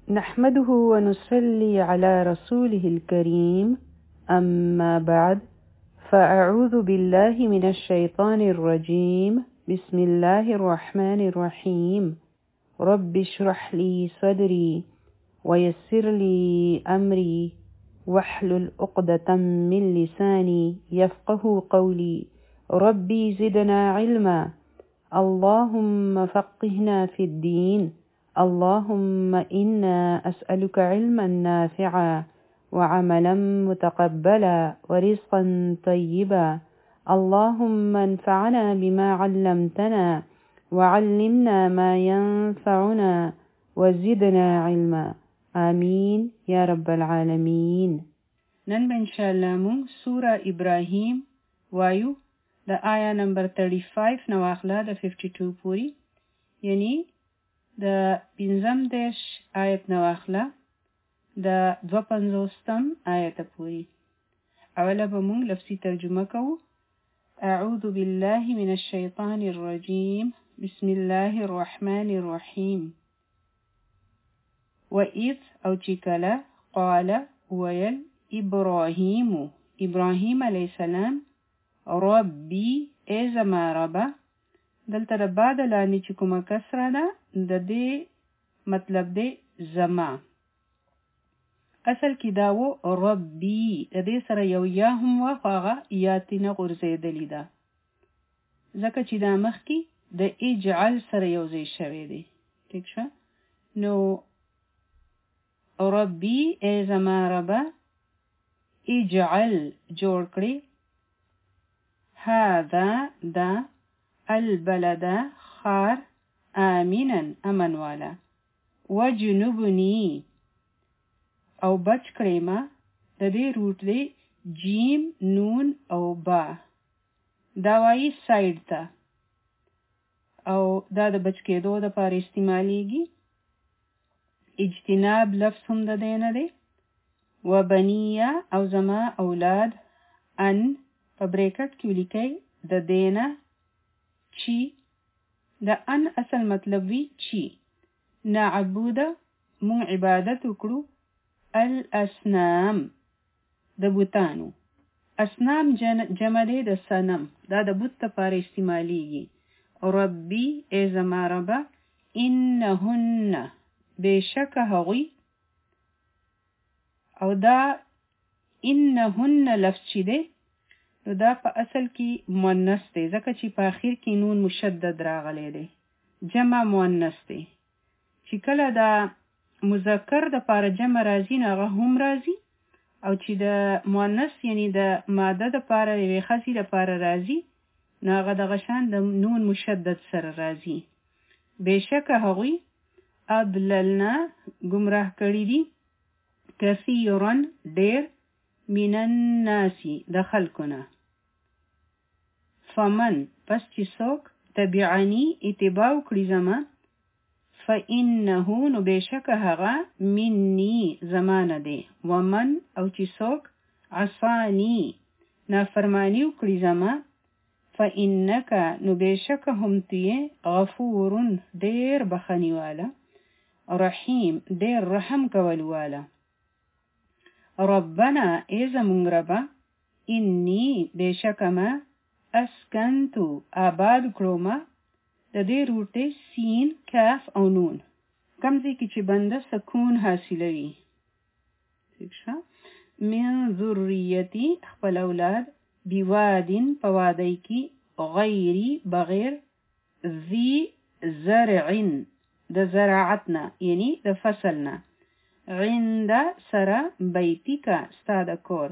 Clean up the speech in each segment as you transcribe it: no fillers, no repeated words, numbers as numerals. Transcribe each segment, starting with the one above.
نحمده ونصلي على رسوله الكريم أما بعد فأعوذ بالله من الشيطان الرجيم بسم الله الرحمن الرحيم رب اشرح لي صدري ويسر لي أمري واحلل عقدة من لساني يفقه قولي ربي زدنا علما اللهم فقهنا في الدين اللهم إنا أسألك علما نافعا وعملا متقبلا ورزقا طيبا اللهم انفعنا بما علمتنا وعلمنا ما ينفعنا وزدنا علما آمين يا رب العالمين. نن إن شاء الله مون سورة إبراهيم وایو د آیا نمبر 35 نواخله د 52 پوری یعنی د 15 آیت نواخله د 52 آیت پوری. اوله به مونږ لفظي ترجمه کوو. اعوذ بالله من الشیطان الرجیم بسم الله الرحمن الرحیم. وإذ او چکله قال ویل ابراهیم علیه السلام ربی ای زما ربه. دلته د بعد لاندې چې کومه کسره ده د دې مطلب دی زما. اصل کې دا و ربی، د دې سره یو یا هم و خو هغه یا تینه غورځېدلې ده ځکه چې دا مخکې د اجعل سره یو ځای شوی دی. ټیک شه؟ نو ربی ای زما ربه اجعل جوړ کړي هذا دا البلد خار آمنا امن والا وجنبني او بچ کړي ما د دې روټ دی جیم نون او با دا وایي سایډ ته او دا د بچ کېدو د پاره استعمالیږي. اجتناب لفظ هم د دی نه دی. وبنیه او زما اولاد ان په بریکټ کې ولیکئ د دینه چی. د ان اصل مطلب وی چی. نعبود مون عبادت وکړو الاسنام د بوتانو. اسنام جمع دی د صنم، دا د بوت لپاره استعمالیږي. ربی ای زما ربه انهن بشک هغوی او دا انهن لفظ چی دی نو دا په اصل کې مؤنث دی ځکه چې په اخر کې نون مشدد راغلی دی. جمع مؤنث دی. چې کله دا مذکر د پاره جمع راځي نو هغه هم راځي او چې د مؤنث یعنی د ماده د پاره یوې ښځې د پاره راځي نو هغه دغه شان د نون مشدد سره راځي. بېشکه هغوی اضللنا ګمراه کړي دي کثیرا ډېر من الناس د خلقنا. فمن پس چې څوک تبعنی اتباع کړي زما فإنه نو بېشکه هغه مني زمانه دی. ومن او چې څوک عصانی نافرمانی وکړي زما فإنک نو بېشکه هم تی غفور ډېر بخښنې واله رحیم ډېر رحم کول واله. ربنا ای زمونږ ربه انی بېشکه ما اسکنتو آباد کړو ما د دې روټې سین کاف او نون کم ځای کې چې بنده سکون حاصلوي. ٹھیک شه؟ من ذریتی خپل اولاد بوادین په وادی کې غیری بغیر ذی زرعن د زراعتنا یعنی د فصلنا عند سره بیتیکا ستا د کور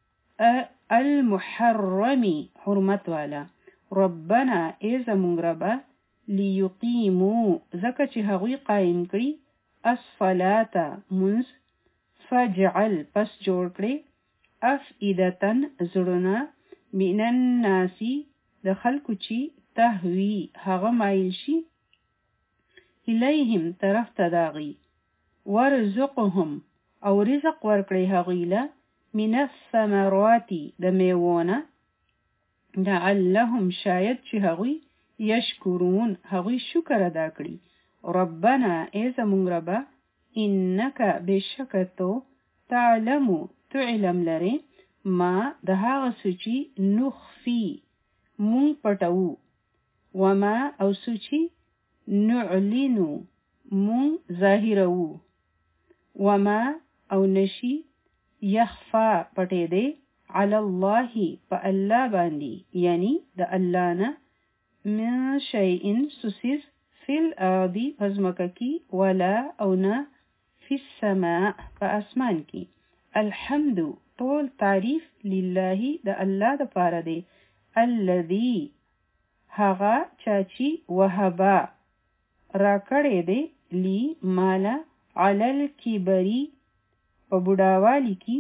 المحرمی حرمت والا. ربنا ای زمونږ ربه لیقیمو ځکه چې هغوی قایم کړي الصلاة منځ فجعل پس جوړ کړي افئدة زړونه من الناس د خلکو چې تهوی هغه مایل شي الیهم طرف ته داغي. ورزقهم او رزق ورکړي هغوی له من الثمرات د میوونه لعلهم شاید چې هغوی یشکرون هغوی شکر ادا کړي. ربنا ای زمونږ ربه انک بشکتو تعلمو تعلم لري ما د هغه سوچي نخفي مون پټو وما او سوچي نعلنو مون ظاهرو وما او نشي يخفى پټې دی على الله فالله باندې یعنی د الله نه من شيء سوسیز في الارض پزمککی ولا او نه في السماء فاسمان کی الحمد طول تعریف لله د الله د پاره دی الذي هغه چاچی وهبا را کړی دی لی مالا علی الکبری په بډاوالی کی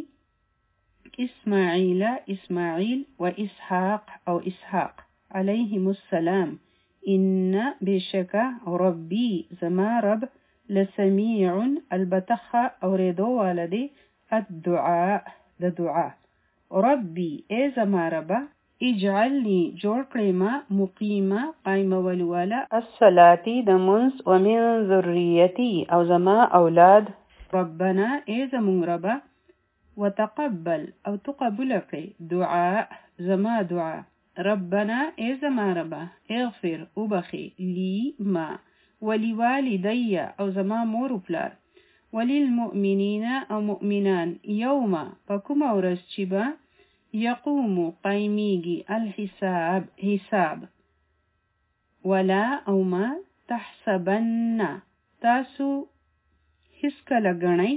اسماعیل و اسحاق او اسحاق علیهم السلام ان بشکا ربی زما رب لسمیع البتخ اوریدو والدی الدعاء د دعا ربی ای زما ربا اجعلنی جوړ کړی ما مقیمه قائمه ولواله الصلاة د منس ومن ذریتی او زما اولاد ربنا ای زمون ربا وتقبل او تقبل کړی دعاء زما دعا ربنا ای زما ربا اغفر وبخي لی ما ولوالدي او زما مور و پلار وللمؤمنین او مؤمنان یوم پکوم ورځ چې به يقوم قائميگي الحساب حساب ولا او ما تحسبن تاسو حسك لغني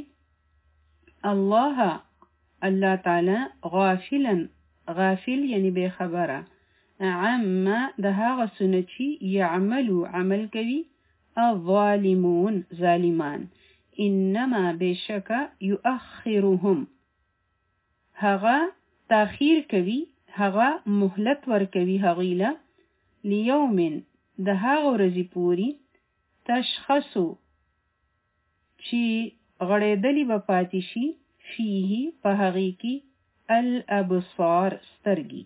الله تعالى غافل يعني بخبره عما دهاغ سنچي يعملوا عمل كوي الظالمون ظالمان انما بشك يؤخرهم هغا تاخیر کوي هغه مهلت ور کوي هغیله لیوم د هغه ورځې پوری تشخصو چې غړېدلی به پاتې شي فيه په هغې کې الابصار سترګې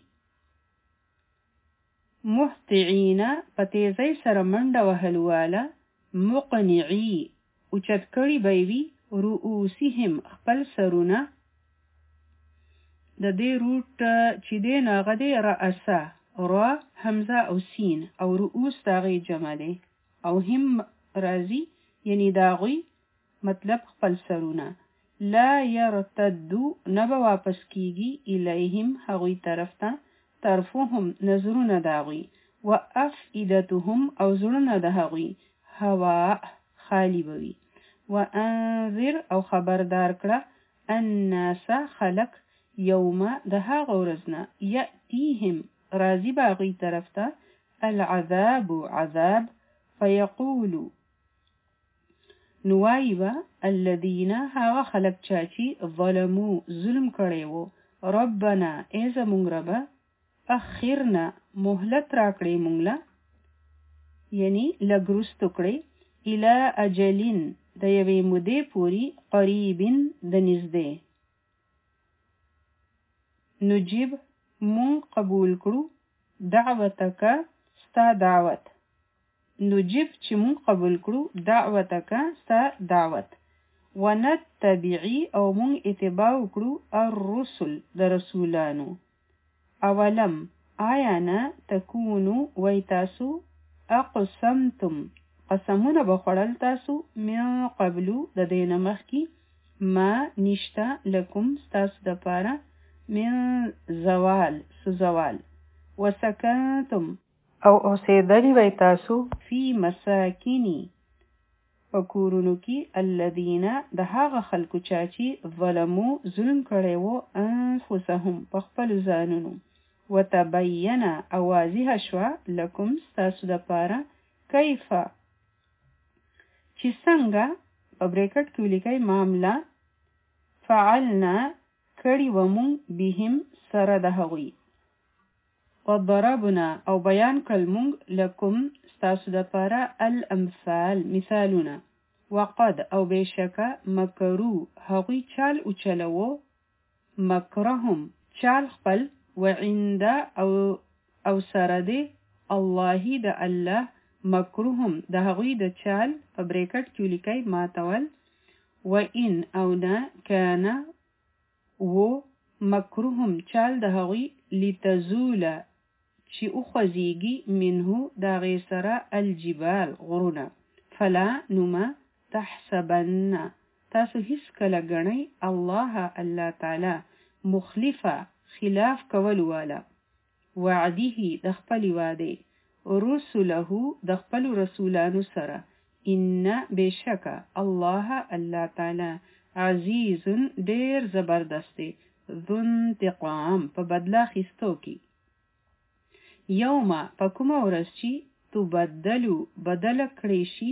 مهطعین په تیزۍ سره منډه وهلواله مقنعي اوچت کړي به وي رؤوسهم خپل سرونه د دې روټ چې دی ناغه دی رأسا را حمزه او سین او رؤوس داغی جمع دی او هم رازی یعنی داغی مطلب خپل سرونه لا يرتدو نبا واپس کیگی الیهم هغوی طرف تا طرفهم نظرونه داغی و افئدتهم او زرونه داغی هوا خالی بوی و انذر او خبردار کړه الناس خلق یوم د هغه ورځنا یأتیهم راضی باغی طرف ته العذاب عذاب فیقولو نوایبا الذین هغه خلق چاچی ظلمو ظلم کړی وو ربنا ای زمونږ ربا اخرنا مهلت راکړی مونږ یعنی لګرستو کړی الی اجلین د یوې مودې پوری قریبین د نږدې نجيب مون قبول کړو دعوتک ستا دعوت نجيب چې مون قبول کړو دعوتک ستا دعوت ونتبعي او مون اتباع کړو الرسل د رسولانو اولم آیا نه تکونو وای تاسو اقسمتم قسمونه بخړل تاسو من قبلو د دینه مخکي ما نشتا لکم ستاسو د پاره من زوال وسکنتم او اوسیدلی وی تاسو فی مساکینی پکورونو کی الذین د هغه خلکو چاچی ظلمو ظلم کړی وو انفسهم په خپل ځانونو وتبین اوازیه شوا لکم ستاسو د پاره کیفا چې څنګه په بریکټ کې لیکي معامله فعلنا کړي ومون بهم سره د هغوی وضربنا او بیان کلمونگ لکم ستاسو د پاره الامثال مثالونه وقد او بشکا مکرو هغوی چال اوچلو مکرهم چال خپل وعند او سره دی الله د الله مکرهم د هغوی د چال په بریکټ کې لیکي ماتول وإن او نه کان و مکرهم چال د هغوی لتزول چې اخذیږي منه دا غي سره الجبال غرونه فلا نما تحسبن تاسو هیڅ کله غنی الله تعالی مخلفه خلاف کول والا وعده د خپل وعده رسله د خپل رسولانو سره ان بشک الله تعالی عزیز ډیر زبردست ذو انتقام په بدلا خستو کی یوم پکوم ورځ چې تبدلو بدل کړی شي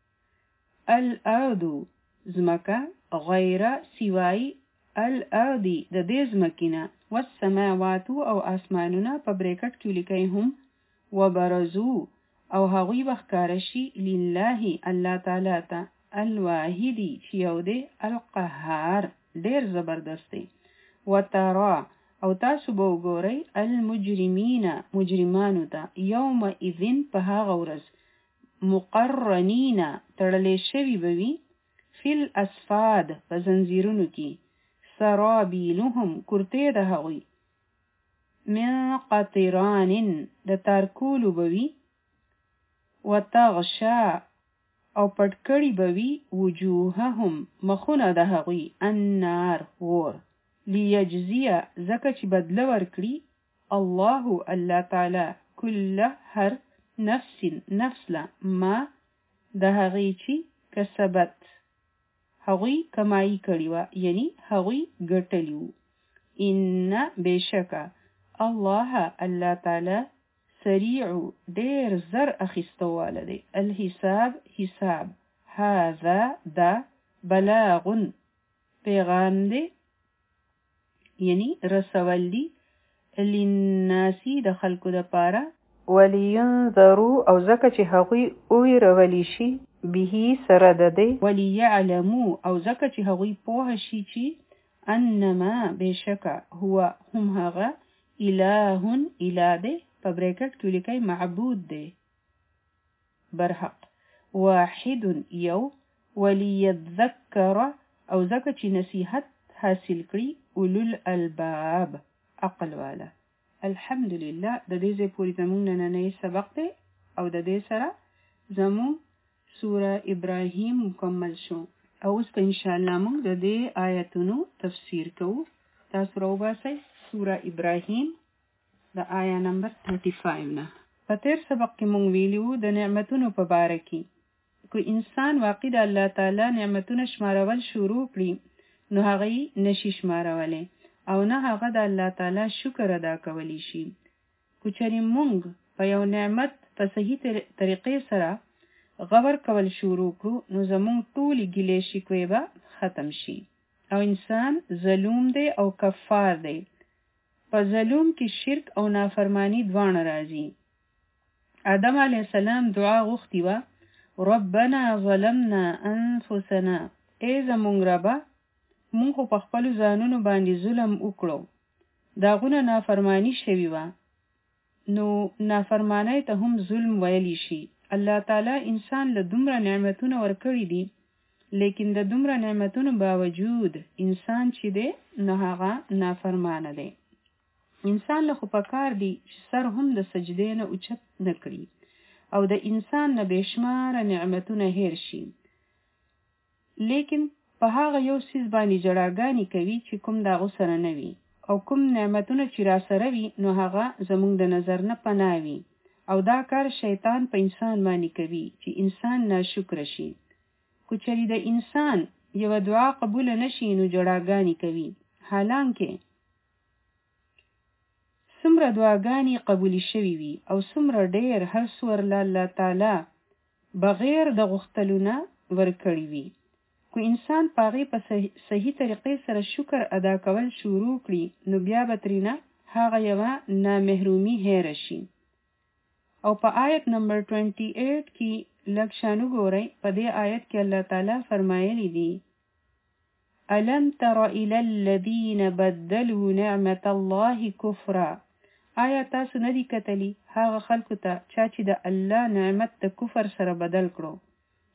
الارض زمکه غیر سوای الارض د دې زمکینه والسماوات او اسمانونه په بریکټ کې لیکي هم وبرزو او هغوی بخکار شي لله الله تعالی ته الواحد چې یو دی القهار ډیر زبردست دی وترى او تاسو به وګورئ المجرمین مجرمانو ته یوم اذن په هغه ورځ مقرنین تړلې شوي به وي فی الاسفاد په زنځیرونو کې سرابیلهم کرتې د هغوی من قطران د تارکولو به وي وتغشا او پټکړی به وي وجوههم مخونه د هغوی النار اور لیجزیه زکه چې بدله ورکړي الله تعالی کل هر نفس لا ما د هغې چې کسبت هغوی کمایي کړي وه یعنی هغوی ګټلی وو ان بشکه الله تعالی سریع ډیر زر اخیستواله دی الحساب حساب هذا دا بلاغ پیغام دی یعنی رسول دی للناسی د خلکو د پاره ولینذروا او زکه چې هغوی ویرولی شي به سره د دی وليعلموا او زکه چې هغوی پوه شي چې انما بشکه هو هم هغه اله دی په بریکټ کې لیکي معبود دی برحق واحد یو وليذكر او زکه چې نصیحت حاصل کړي اولو الالباب عقل والا الحمدلله د دې ځای پورې زموږ نننی سبق دی او د دې سره زموږ سوره ابراهیم مکمل شو او اوس په انشاءالله موږ د دې آیتونو تفسیر کوو تاسو راوباسئ سوره ابراهیم د آیا نمبر 35 نه په تیر سبق کې موږ ویلو د نعمتونو په باره کې کو انسان واقع د الله تعالی نعمتونه شمارول شروع کړي نو هغه نشي شمارولای او نه هغه د الله تعالی شکر ادا کولی شي کو چېرې موږ په یو نعمت په صحیح طریقې سره غور کول شروع کړو نو زموږ ټولې ګیلې شکوې به ختم شي او انسان ظلوم دی او کفار دی په ظلوم کې شرک او نافرمانی دواړه راځي آدم علیه السلام دعا غوښتې وه ربنا ظلمنا انفسنا ای زموږ ربه مونږ خو په خپلو ځانونو باندې ظلم وکړو داغونه نافرمانی شوي وه نو نافرمانی ته هم ظلم ویلی شي الله تعالی انسان له دومره نعمتونه ورکړي دي لیکن د دومره نعمتونو باوجود انسان چې دی نو هغه نافرمانه دی انسان له خو پکار دی چې سر هم د سجدې نه اوچت نه کړي او د انسان نه بېشماره نعمتونه هیر شي لیکن په هغه یو څیز باندې جړاګانې کوي چې کوم د هغو سره نه وي او کوم نعمتونه چې را سره وي نو هغه زموږ د نظر نه پناه وي او دا کار شیطان په انسان باندې کوي چې انسان ناشکره شي کو چېرې د انسان یوه دعا قبوله نشي نو جړاګانې کوي حالانکه څومره دعاګانې قبولې شوي وي او څومره ډېر هر څه ورله الله تعالی بغیر د غوښتلو نه ورکړي وي کو انسان په هغې په صحیح طریقې سره شکر ادا کول شروع کړي نو بیا به ترېنه هغه یوه نامحرومي هیره شي او په آیت نمبر 28 کې لږ شان وګورئ په دې آیت کې الله تعالی فرمایلی دي الم تر الى الذين بدلوا نعمت الله كفرا آیا تاسو نه دي کتلی هغه خلکو ته چا چې د الله نعمت د کفر سره بدل کړو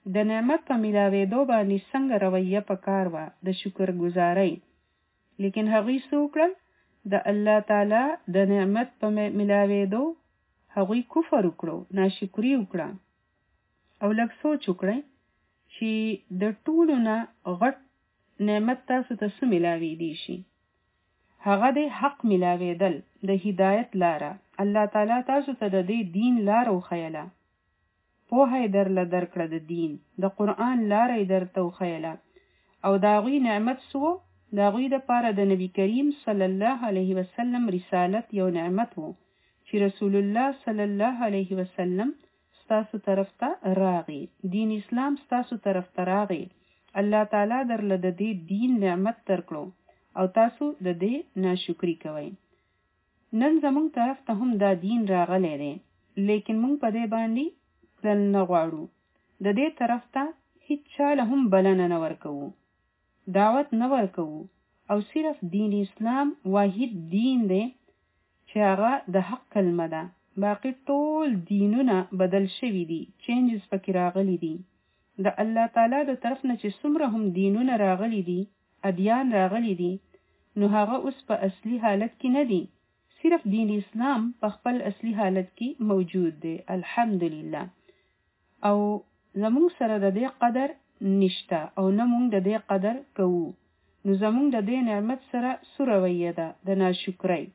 د نعمت په ملاوېدو باندې څنګه رویه پکار وه د شکر گزارۍ، لیکن هغوی څه وکړل؟ د الله تعالی د نعمت په ملاوېدو هغوی کفر وکړو، ناشکري وکړه. او لږ سوچ وکړئ چې د ټولو نه غټ نعمت تاسو ته څه ملاوېدی شي؟ هغه د حق ملاوېدل، د هدایت لاره. الله تعالی تاسو ته د دې دین لاره وښیله، پوهه یې درله درکړه، د دین د قرآن لاره یې درته وښیله. او د هغوی نعمت څه و؟ د هغوی دپاره د نبي کریم صلی الله علیه وسلم رسالت یو نعمت و چې رسول الله صلی الله علیه وسلم ستاسو طرف ته راغی، دین اسلام ستاسو طرف ته راغی. الله تعالی درله د دې دین نعمت درکړو او تاسو د دې ناشکری کوئ. نن زمونږ طرف ته هم دا دین راغلی دی، لیکن مونږ په دې باندې تلل نه غواړو. د دې طرف ته هیڅ چاله هم بلنه نه ورکوو، دعوت نه ورکوو، او صرف دین اسلام واحد دین دی چې هغه د حق کلمه ده. باقی ټول دینونه بدل شوي دي، چینجز پکې راغلي دي. د الله تعالی د طرف نه چې څومره هم دینونه راغلي دي، ادیان راغلي دي، نو هغه اوس په اصلي حالت کې نه دي. صرف دین اسلام په خپل اصلي حالت کې موجود دی، الحمدلله. او زمونږ سره د دې قدر نشته او نه مونږ د دې قدر کوو. نو زمونږ د دې نعمت سره څه رویه ده؟ د ناشکرۍ.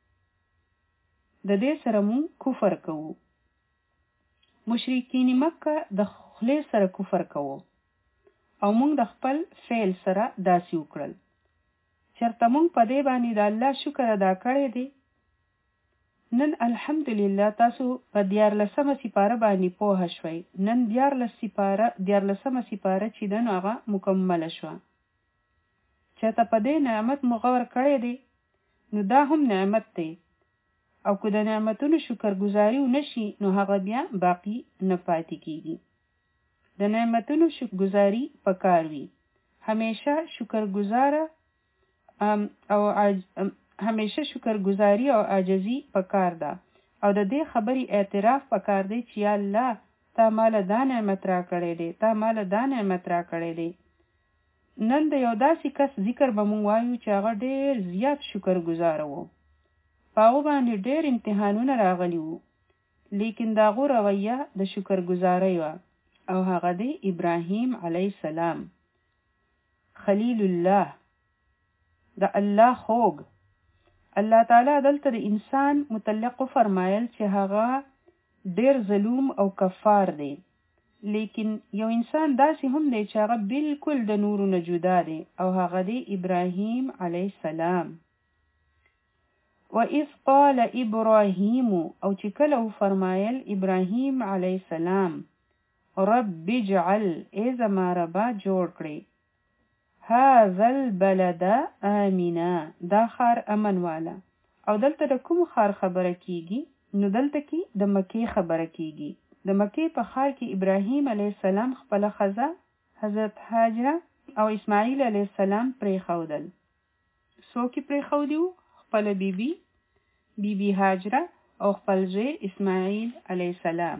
د دې سره مونږ کفر کوو. مشرکین مکه د خولې سره کفر کوو او مونږ د خپل فعل سره داسې وکړل. چېرته مونږ په دې باندې د الله شکر ادا کړی دی؟ نن الحمدلله تاسو په 14مه سپاره باندې پوه شوئ. نن 14مه سپاره چې ده نو هغه مکمله شوه. چېرته په دې نعمت مو غور کړی دی؟ نو دا هم نعمت دی، او که د نعمتونو شکر گزاري ونه شي نو هغه بیا باقی نه پاتې کیږي. د نعمتونو شکر گزاري پکار وي. همیشه شکر گزاري او عاجزي پکار ده، او د دې خبرې اعتراف پکار دی چې یا الله تا مال دا نعمت را کړی دی، تا مال دا نعمت را کړی دی. نن د یو داسې کس ذکر به مونږ وایو چې هغه ډېر زیات شکر گزاره و، په هغه باندې ډېر امتحانونه راغلي وو، لیکن د هغو رویه د شکر گزارۍ وه، او هغه دی ابراهیم علیه السلام، خلیل الله، د الله خوږ. الله تعالی دلته د انسان متعلق فرمایل چې هغه ډېر ظلوم او کفار دی، لیکن یو انسان داسې هم دی چې هغه بالکل د نورو نه جدا دی، او هغه دی ابراهیم علیه السلام. وَإِذْ قَالَ إِبْرَاهِيمُ او چې کله فرمایل ابراهیم علیه السلام رب اجعل ای زما ربا جوړ کړي هذا البلد آمنا دا خار امن والا. او دلته د کوم خار خبره کیږي؟ نو دلته کې د مکې خبره کیږي. د مکې په خار کې ابراهیم علیه السلام خپل ښځه حضرت هاجره او اسماعیل علیه السلام پرېښودل. څوک یې پرېښودي وو؟ خپل بیبي هاجره او خپل زوی اسماعیل علیه السلام.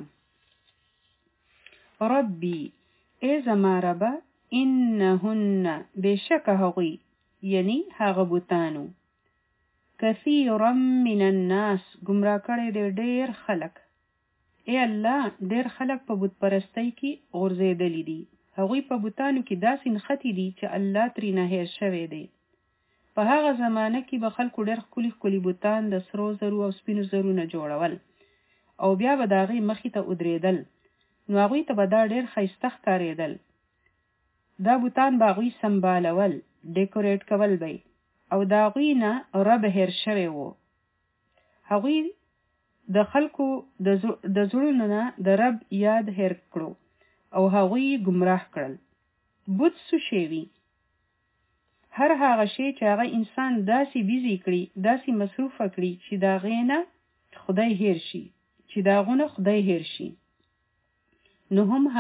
ربي ای زما ربه انهن بشک هغوی، یعنی هغه بوتانو، کثیرا من الناس گمراه کړی دی ډېر خلک. ای الله ډېر خلک په بت پرستۍ کې غورځېدلی دي. هغوی په بوتانو کې داسې نښتي دي چې الله ترېنه هېر شوی دی. په هغه زمانه کې به خلکو ډېر ښکلي ښکلي بوتان د سرو زرو او سپینو زرو نه جوړول، او بیا به د هغې مخې ته ودرېدل، نو هغوی ته به دا ډېر ښایسته ښکارېدل. دا بوتان به هغوی سمبالول، ډیکوریټ کول به، او د هغوی نه رب هېر شوی و. هغوی د خلکو د زړونو نه د رب یاد هېر کړو او هغوی ګمراه کړل. بوت څه شی وي؟ هر هغه شی چې هغه انسان داسې بیزی کړي، داسې مصروفه کړي چې د هغې نه خدای هېر شي، چې د هغو نه خدای هېر شي. نو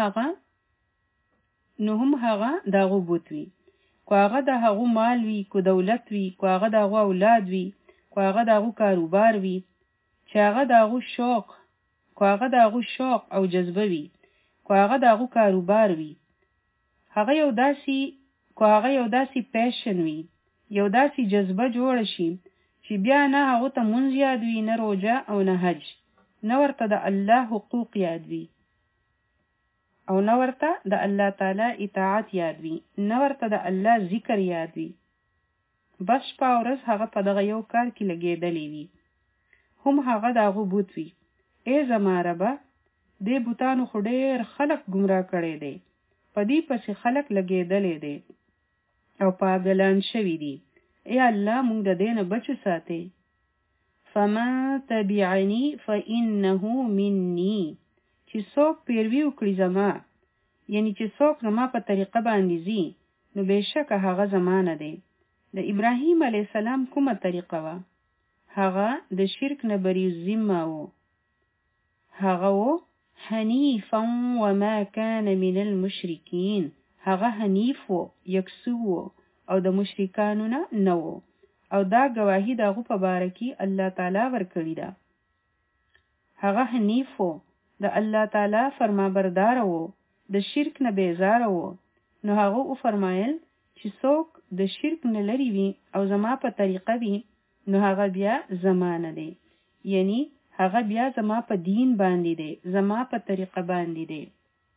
هم هغه د هغو بوت وي. که هغه د هغو مال وي، که دولت وي، که هغه د هغو اولاد وي، که هغه د هغو کاروبار وي، چې هغه د هغو شوق او جذبه وي، کو هغه دغه کاروبار وي هغه یو داسې پیشن وي یو داسې جذبه جوړ شي چې بیا نه هغه ته مونږ یاد وي نه روزه او نه حج نه ورته د الله حقوق یاد وي او نه ورته د الله تعالی اطاعت یاد وي نه ورته د الله ذکر یاد وي بس شپه او ورځ هغه په دغه یو کار کې لګېدلی وي هم هغه د هغه بوت وي ای زما ربه دې بوتانو خو ډېر خلک ګمراه کړی دی په دې پسې خلک لګېدلی دی او پاگلان شوي دي ای الله مونږ د دې نه بچ ساتې فمن تبعني فإنه مني چې څوک پیروي وکړي زما یعنی چې څوک زما په طریقه باندې ځي نو بېشکه هغه زما نه دی د ابراهیم علیه السلام کومه طریقه وه هغه د شرک نه بری ذمه و هغه و حنیفا وما كان من المشرکین هغه حنیف و یکسو و او د مشرکانو نه و او دا گواهی دغه په باره کې الله تعالی ورکړې ده هغه حنیف و د الله تعالی فرمانبردار و د شرک نه بیزار و نو هغه او فرمایل چې څوک د شرک نه لري وي او زما په طریقه وي نو هغه بیا زمانه دی یعنی هغه بیا زما په دین باندې دی زما په طریقه باندې دی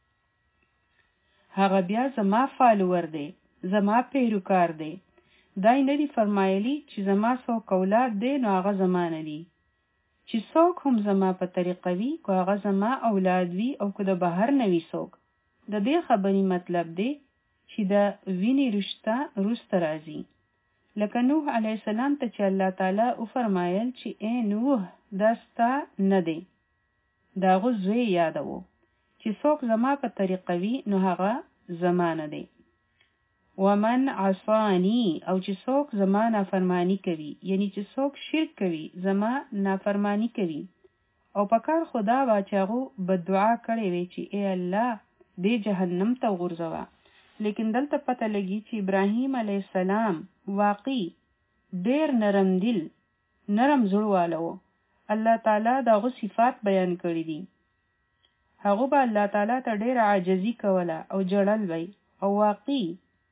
هغه بیا زما فالوور دی زما پیروکار دی دای نه دی فرمایلی چې زما څوک اولاد دی نو هغه زمانه دی چې څوک هم زما په طریقه وي کو هغه زما اولاد وي او که د بهر نه وي څوک د دې خبرې مطلب دی چې د وینې رشته وروسته راځي لکه نوح علیه السلام ته چې الله تعالی وفرمایل چې ای نوح دا ستا نه دی د هغه زوی یادوو چې څوک زما په طریقه وي نو هغه زمانه دی ومن عصانی او چې څوک زما نافرمانی کوي یعنی چې څوک شرک کوي زما نافرمانی کوي او پکار خدا وا چې هغه بدعا کړي وي چې ای الله دې جهنم ته ورځوا لیکن دلته پته لګي چې ابراهیم علیه السلام واقعي ډېر نرم دل نرم زړواله و الله تعالی دغه صفات بیان کړی دي هغه به الله تعالی ته ډېر عاجزي کوله او جړل وی او واقعي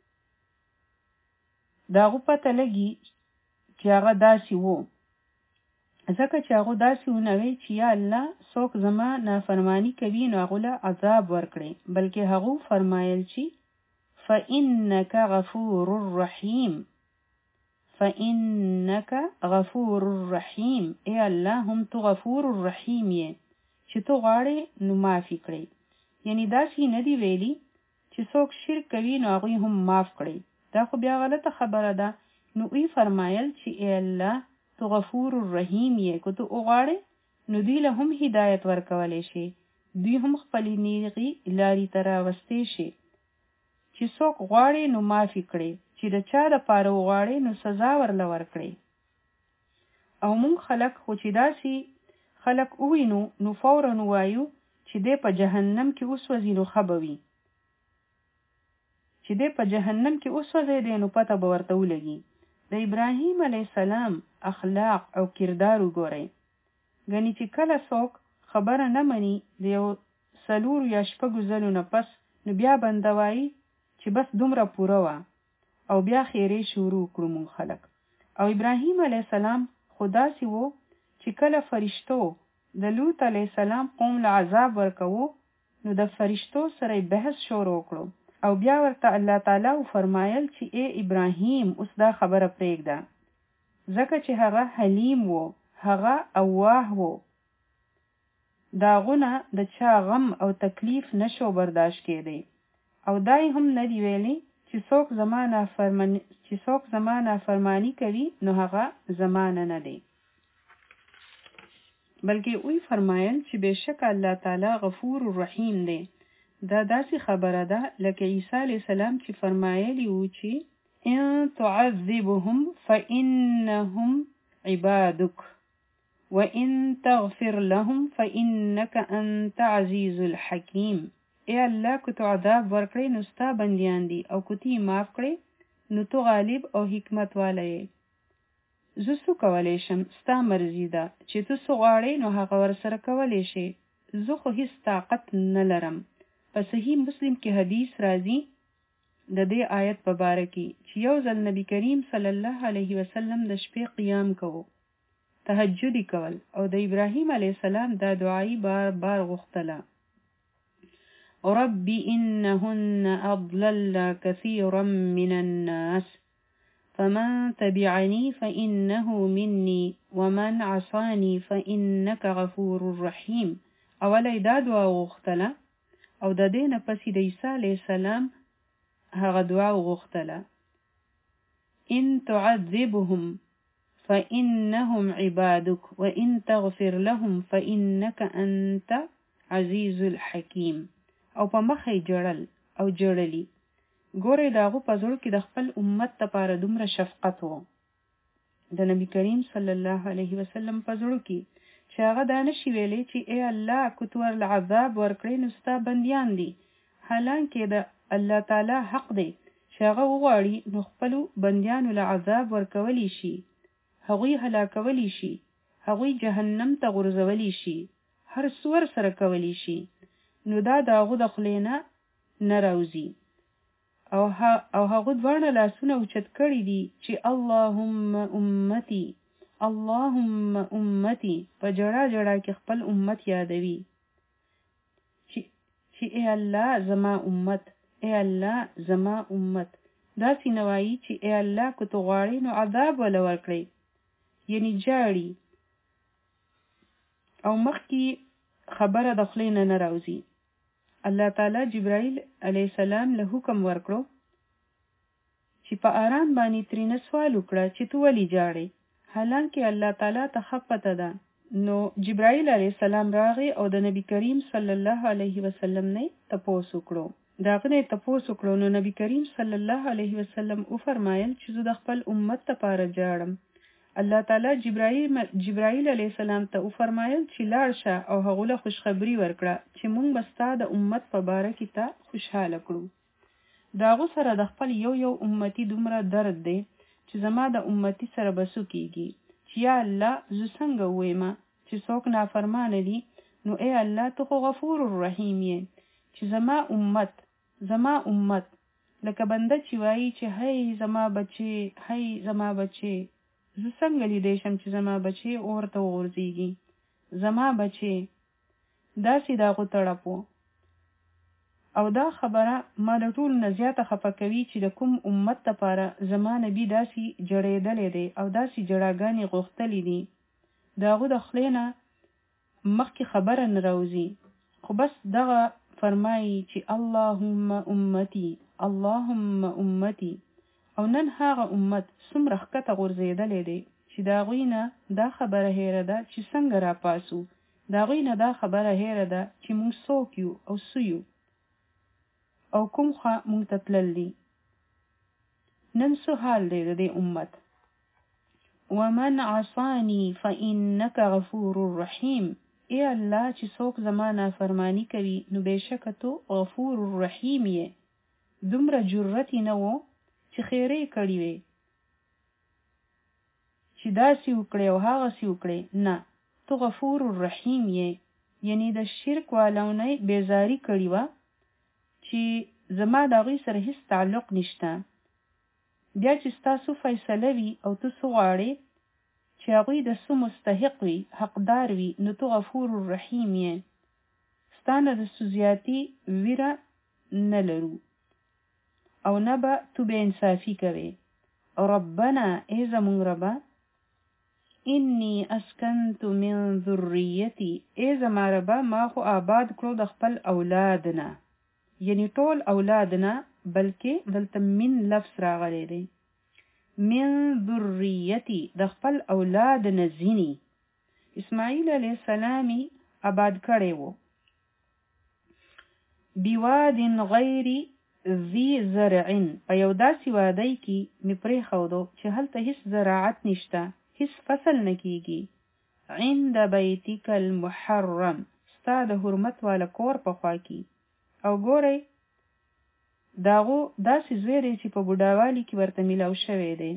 دغه پته لګي چې هغه داسې وو ځکه چې هغه داسې ونوي چې یا الله څوک زما نافرمانی کوي نو هغه له عذاب ورکړي بلکې هغه فرمایل چې فإنك غفور رحيم فإنك غفور رحيم ای الله هم تو غفور رحیم یې چې تو غواړې نو معافي کړي یعنی داسې نه دی ویلي چې څوک شرک کوي نو هغه هم معاف کړي دا خو بیا غلطه خبره ده نو ای فرمایل چې ای الله تو غفور رحیم یې کو تو غواړې نو دوی له هم هدایت ورکولې شي دوی هم خپل نیغي لاري ته راوستې شي چې څوک غواړي نو معافي کړي چې د چا د پاره غواړي نو سزا ورله ورکړي او مونږ خلک خو چې داسې خلک ووینو نو فورا وایو چې دې په جهنم کې وسوځي نو خبوي چې دې په جهنم کې وسوځي دې نو پته به ورته ولګي د ابراهیم علیه السلام اخلاق او کردار وګورئ غني چې کله څوک خبره نه مني د یو سلور یا شپږو ځلو نه پس نو بیا بندوایي چې بس دومره پوره وه او بیا خیرې شروع کړو مونږ خلک او ابراهیم علیه السلام خدا سی وو چې کله فرشتو د لوط علیه السلام قوم له عذاب ورکوو نو د فرشتو سره بحث شروع کړو او بیا ورته الله تعالی فرمایل چې ای ابراهیم اوس دا خبره پرېږده ځکه چې هغه حلیم وو هغه اواه وو داغونه د چا غم او تکلیف نشو برداشت کېدی او دای هم ندی ویلی چې څوک زما نافرمانی کوي نو هغه زمانه نه دی بلکې اوی فرمایل چې بشک الله تعالی غفور رحیم دی دا داسې خبره ده لکه عیسی علیه السلام چې فرمایلی وو چې ان تعذبهم فإنهم عبادك وإن تغفر لهم فإنك أنت عزيز الحكيم ای الله کو تو عذاب ورکړې نو ستا بندیان دي او کو تی معاف کړې نو تو غالب او حکمت والا یې زه څه کولی شم ستا مرضی ده چې ته څه غواړې نو هغه ورسره کولی شي زه خو هیڅ طاقت نه لرم په صحیح مسلم کې حدیث راځي د دې آیت په باره کې چې یو ځل نبی کریم صلی الله علیه وسلم د شپې قیام کوو، تهجد کول او د ابراهیم علیه السلام دا دعایي بار بار غوښتله: رب إنهن أضلل كثيرا من الناس فمن تبعني فإنه مني ومن عصاني فإنك غفور رحيم. اولی دا دعا غوښتله او د دې نه پسې د عیسی علیه السلام هغه دعا غوښتله: إن تعذبهم فإنهم عبادك وإن تغفر لهم فإنك أنت عزيز الحكيم. او په مخ یې جړل او جړلی. ګورې د هغو په زړه کې د خپل امت لپاره دومره شفقت و، د نبی کریم صلی الله علیه وسلم په زړه کې، چې هغه دا نشي ویلی چې ای الله که تو ورله عذاب ورکړې نو ستا بندیان دي، حالانکې د الله تعالی حق دی چې هغه وغواړي نو خپلو بندیانو له عذاب ورکولی شي، هغوی هلاکولی شي، هغوی جهنم ته غورځولی شي، هر څه ورسره کولی شي، نو دا د هغو د خولې نه راوځي. او هغو دواړه لاسونه اوچت کړي دي چې اللهم امتی اللهم امتی، په جړا جړا کې خپل امت یادوي چې ای الله زما امت، ای الله زما امت. داسې نه وایي چې ای الله که تو غواړې نو عذاب وله ورکړې، یعنی جاړي او مخکې خبره د خولې نه راوځي. الله تعالی جبرائیل علیه السلام له حکم ورکړو چې په آرام باندې ترېنه سوال وکړه چې تو ولې جاړې، حالانکې الله تعالی ته ښه پته ده. نو جبرائیل علیه السلام راغی او د نبی کریم صلی الله علیه وسلم نه تپوس وکړو. د هغه نه تپوس وکړو نو نبی کریم صلی الله علیه وسلم وفرمایل چې زه د خپل امت لپاره جاړم. الله تعالی جبرائیل علیه السلام ته وفرمایل چې لاړ شه او هغو له خوشخبري ورکړه چې موږ به ستا د امت په باره کې ته خوشحاله کړو. د هغو سره د خپل یو امتي دومره درد دی چې زما د امتي سره به څه کېږي چې یا الله زه څنګه ووایم چې څوک نافرمانه دي، نو ای الله ته خو غفور الرحیم یې چې زما امت لکه بنده چې وایي چې هی زما بچې، هی زما بچې، زه څنګه لیدی شم چې زما بچې اور ته وغورځېږي، زما بچې. داسې د هغو تړپ و. او دا خبره ما د ټولو نه زیاته خفه کوي چې د کوم امت لپاره زما نبي داسې جړېدلی دی او داسې جړاګانې غوښتلې دي، د هغو د خولې نه مخکې خبره نه راوځي، خو بس دغه فرمایي چې اللهم امتی اللهم امتی. او نن هغه امت څومره ښکته غورځېدلی دی چې د هغوی نه دا خبره هیره ده چې څنګه راپاسو، د هغوی نه دا خبره هیره ده چې موږ څوک یو او څه یو او کوم خوا موږ ته تلل دي. نن څه حال دی د دې امت؟ ومن عصانی فإنک غفور رحیم. ای الله چې څوک زما نافرمانی کوي نو بېشکه تو غفور رحیم یې. دومره جرأت یې نه و چې خیرې کړي وي چې داسې وکړې او هغسې وکړې، نه، تو غفور رحیم یې، یعنی د شرک والونه بیزاری کړي وه چې زما د هغوی سره هیڅ تعلق نشته. بیا چې ستاسو فیصله وي او ته څه غواړې چې هغوی د څه مستحق وي، حقدار وي، نو تو غفور رحیم یې. ستا نه د څه زیاتي ویره نه لرو او نه به تو بې انصافي کوې. ربنا ای زمونږ ربه، انی اسکنت من ذریتی، ای زما ربه ما خو آباد کړو د خپل اولاد نه، یعنی ټول اولاد نه، بلکې دلته من لفظ راغلی دی. من ذریتی د خپل اولاد نه ځینې اسماعیل علیه السلام آباد کړی و. بواد غیر ذی زرع، په یو داسې وادی کې مې پرېښودو چې هلته هیڅ زراعت نشته، هیڅ فصل نه کېږي. عند بیتک المحرم، ستا د حرمت والا کور په خوا کې. او ګورئ د هغو داسې زوی دی چې په بوډاوالي کې ورته میلاو شوی دی،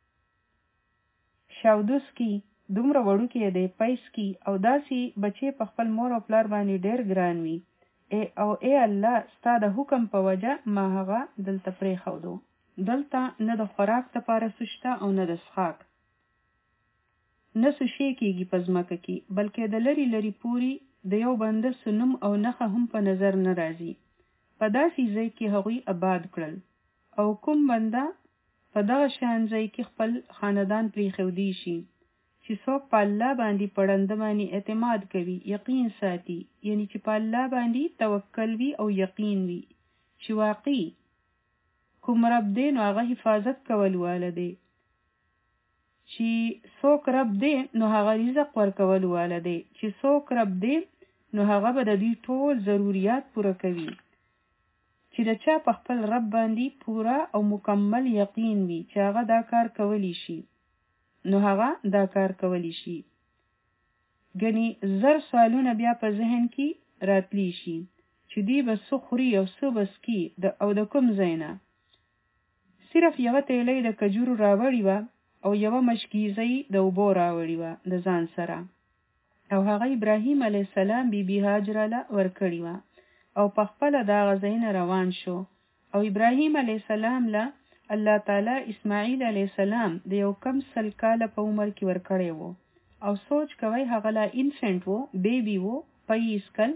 شاودوس کې دومره وړوکی دی، پیس کې، او داسې بچې په خپل مور او پلار باندې ډېر ګران وي. ای الله ستا د حکم په وجه ما هغه دلته پرېښودو. دلته نه د خوراک دپاره څه شته او نه د څښاک، نه څه شی کېږي په ځمکه کې، بلکې د لرې لرې پورې د یو بنده څه نوم او نښه هم په نظر نه راځي. په داسې ځای کې هغوی آباد کړل، او کوم بنده په دغه شان ځای کې خپل خاندان پرېښودی شي چې څوک په الله باندې په ړنده باندې اعتماد کوي، یقین ساتي، یعنی چې په الله باندې توکل وي او یقین وي چې واقعي کوم رب دی نو هغه حفاظت کول واله دی، چې څوک رب دی نو هغه رزق ورکول واله دی، چې څوک رب دی نو هغه به د دوی ټول ضروریات پوره کوي، چې د چا په خپل رب باندې پوره او مکمل یقین وي چې هغه دا کار کولی شي نو هغه دا کار کولی شي. ګنې زر سوالونه بیا په ذهن کې راتلی شي چې دوی به څه خوري او څه به څکي او د کوم ځای نه. صرف یوه تیلی د کجورو راوړې وه او یوه مشکیزۍ د اوبو راوړې وه د ځان سره، او هغه ابراهیم علیه السلام بی هاجره له ورکړې وه او په خپله د هغه ځای نه روان شو. او ابراهیم علیه السلام له الله تعالی اسماعیل علیه السلام د یو کم 100 کاله په عمر کې ورکړی وو، او سوچ کوي هغه لا انفنټ وو، بیبي وو، پی اسکل.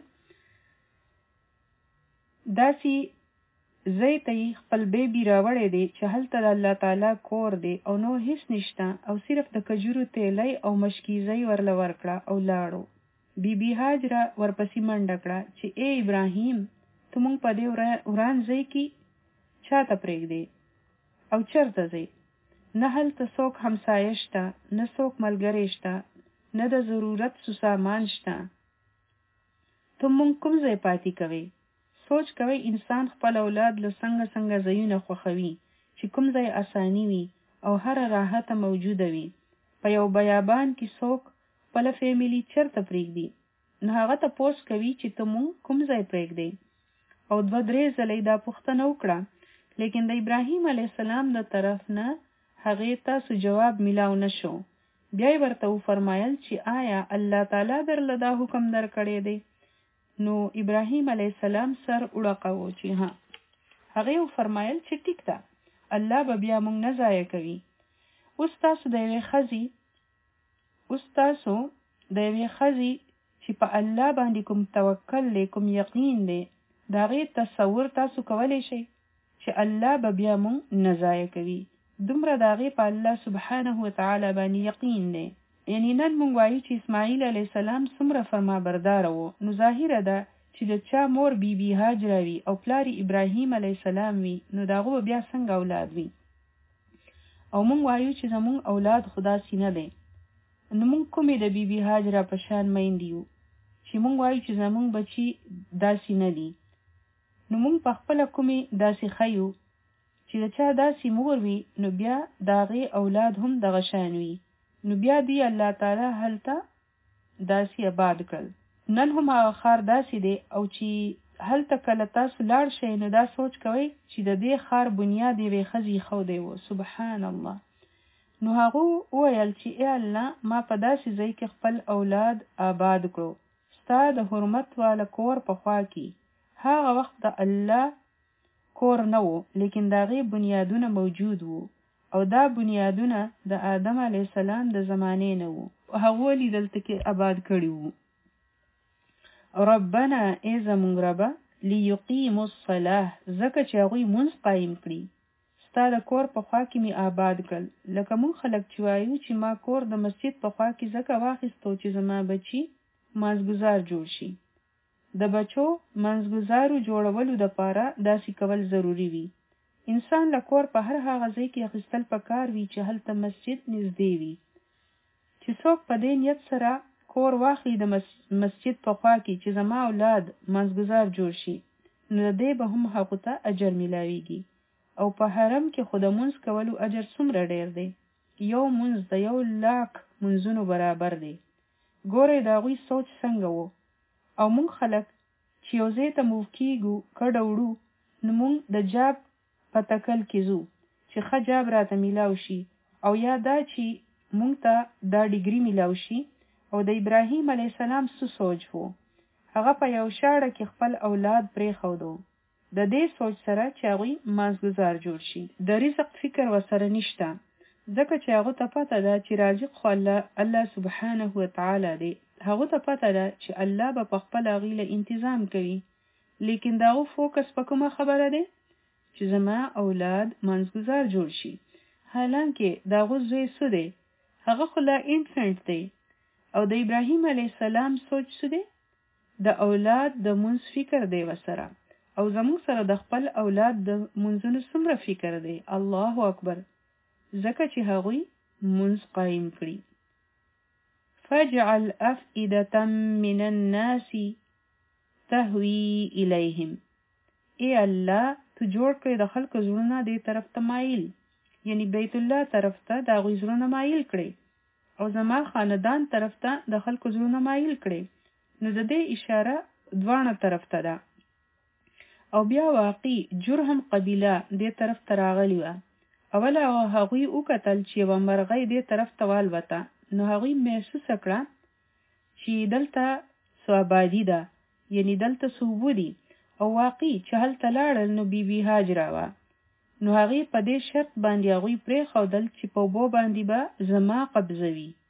داسې ځای ته یې خپل بیبي راوړی دی چې هلته د الله تعالی کور دی او نور هیڅ نشته، او صرف د کجورو تیلی او مشکیزۍ ورله ورکړه او لاړو. بی هاجره ورپسې منډه کړه چې ای ابراهیم ته مونږ په دې وران ځای کې چاته پرېږدې او چېرته ځې؟ نه هلته څوک همسایه شته، نه څوک ملګری شته، نه د ضرورت څه سامان شته، ته مونږ کوم ځای پاتې کوې؟ سوچ کوي انسان خپل اولاد له څنګه ځایونه خوښوي چې کوم ځای اساني وي او هر راحته موجوده وي. په یو بیابان کې څوک خپله فیملی چېرته پرېږدي؟ نو هغه تپوس کوي چې ته مونږ کوم ځای پرېږدې؟ او 2-3 ځله دا پوښتنه وکړه، لیکن د ابراهیم علیه السلام د طرف نه هغې ته جواب میلاو نه شو. بیا یې ورته وفرمایل چې آیا الله تعالی درله دا حکم درکړی دی؟ نو ابراهیم علیه السلام سر وړقاوه چې ها. هغې وفرمایل چې ټیک ده، الله به بیا مونږ نه ضایع کوي. اوس تاسو د یوې ښځې چې په الله باندې کوم توکل دی، کوم یقین دی، د هغې تصور تاسو کولی شئ چې الله به بیا مونږ نه ضایع کوي. دومره د هغې په الله سبحانه وتعالی باندې یقین دی. یعنی نن مونږ وایو چې اسماعیل علیه السلام څومره فرمانبرداره و، نو ظاهره ده چې د چا مور بی هاجره وي او پلار ابراهیم علیه السلام وي نو د هغو بیا څنګه اولاد وي. او مونږ وایو چې زمونږ اولاد خدا سینه دی، نو مونږ کومې د بی هاجره په شان میندې یو چې مونږ وایو چې زمونږ بچي داسې نه دي؟ نو مونږ په خپله کومې داسې ښیو چې د چا داسې مور وي نو بیا د هغې اولاد هم دغه شان وي، نو بیا دوی الله تعالی هلته داسې آباد کړل. نن هم هغه ښار داسې دی، او چې هلته کله تاسو لاړ شئ نو دا سوچ کوئ چې د دې ښار بنیاد یوې ښځې ایښودی و. سبحان الله. نو هغه وویل چې ای الله ما په داسې ځای کې خپل اولاد آباد کړو، ستا د حرمت والا کور په خوا کې. هغه وخت د الله کور نه و، لیکن د هغې بنیادونه موجود وو، او دا بنیادونه د آدم علیه السلام د زمانې نه وو، هغه ولې دلته کې آباد کړي وو. ربنا ای زمونږ ربه لیقیموا الصلاة، ځکه چې هغوی مونځ قایم کړي، ستا د کور په خوا کې مې آباد کړل. لکه مونږ خلک چې وایو چې ما کور د مسجد په خوا کې ځکه واخیستو چې زما بچي مازګزار جوړ شي. د بچو منځګزارو جوړولو دپاره داسې کول ضروري وي. انسان له کور په هر هغه ځای کې اخیستل پکار وي چې هلته مسجد نږدې وي. چې څوک په دې نیت سره کور واخلي د مسجد په خوا کې چې زما اولاد منځګزار جوړ شي، نو د دې به هم هغو ته اجر میلاویږي. او په حرم کې خو د مونځ کولو اجر څومره ډیر دی، یو مونځ د 1,00,000 مونځونو برابر دی. ګورئ د هغوی سوچ څنګه و. او مونږ خلک چې یو ځای ته موو کېږو کډه وړو، نو مونږ د جاب په تکل کې ځو چې ښه جاب راته میلاو شي، او یا دا چې مونږ ته دا ډیګري میلاو شي. او د ابراهیم علیه السلام څه سوچ و؟ هغه په یو شاړه کې خپل اولاد پرېښودو د دې سوچ سره چې هغوی مازګزار جوړ شي. د رزق فکر ورسره نشته ځکه چې هغه ته پته ده چې رازق خو الله سبحانه وتعالی دی. هغه ته پته ده چې الله به په خپل هغې له انتظام کوي. لیکن دغه فوکس په کومه خبره دی چې زما اولاد مازګزار جوړ شي. حالانکه دغه زوی څه دی؟ هغه خو لا انفنټ دی. او د ابراهیم علیه السلام سوچ څه دی؟ د اولاد د منځ فکر دی وسره. او زموږ سره د خپل اولاد د منځونو څومره فکر دی. الله اکبر. ځکه چې هغوی منځ قایم کړي. فجعل افئدة من الناس تهوی الیهم. ای الله تو جوړ کړي د خلکو زړونه دې طرف ته مایل، یعنی بیت الله طرف ته د هغوی زړونه مایل کړي او زما خاندان طرف ته د خلکو زړونه مایل کړي. نو د دې اشاره دواړه طرف ته ده. او بیا واقعي جرهم قبیله دې طرف ته راغلی وه. اوله هغوی وکتل چې یوه مرغۍ دې طرف ته والوته. نو هغوی محسوسه کړه چې دلته څه آبادي ده، یعنی دلته څه اوبه دي. او واقعي چې هلته لاړل نو بیبي هاجره وه. نو هغې په دې شرط باندې هغوی پرېښودل چې په اوبو باندې به زما قبضه وي.